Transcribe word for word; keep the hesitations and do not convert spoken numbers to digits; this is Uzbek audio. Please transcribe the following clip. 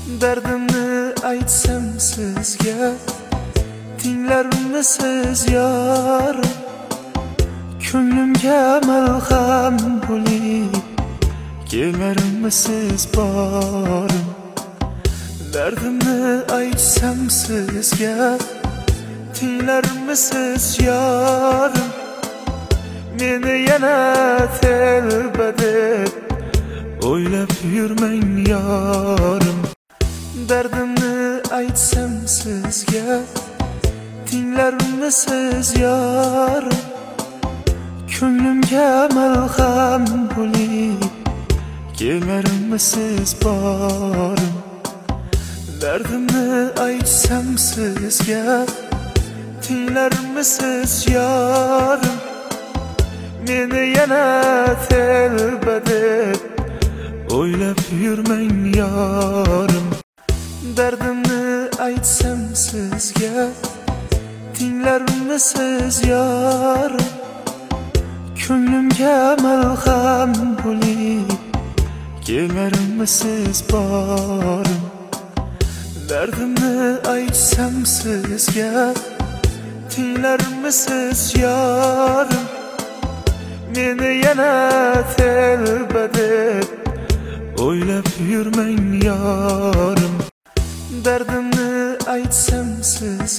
Dardimni aytsam sizga tinglarmisiz yorim? Ko'nglimga malham bo'lib kelarmisiz borim? Dardimni aytsam sizga tinglarmisiz yorim? Meni yana telba deb o'ylab yurmang yorim. Dardimni aytsam sizga tinglarmisiz yorim? Ko'nglimga malham bo'lib kelarmisiz borim? Dardimni aytsam sizga tinglarmisiz yorim? Meni yana telba deb o'ylab yurmang yorim. Dardimni aytsam sizga tinglarmisiz yorim? Ko'nglimga malham bo'lib kelarmisiz borim? Dardimni aytsam sizga tinglarmisiz yorim? Meni yana telba deb o'ylab yurmang yorim. Dardimni aytsam sizga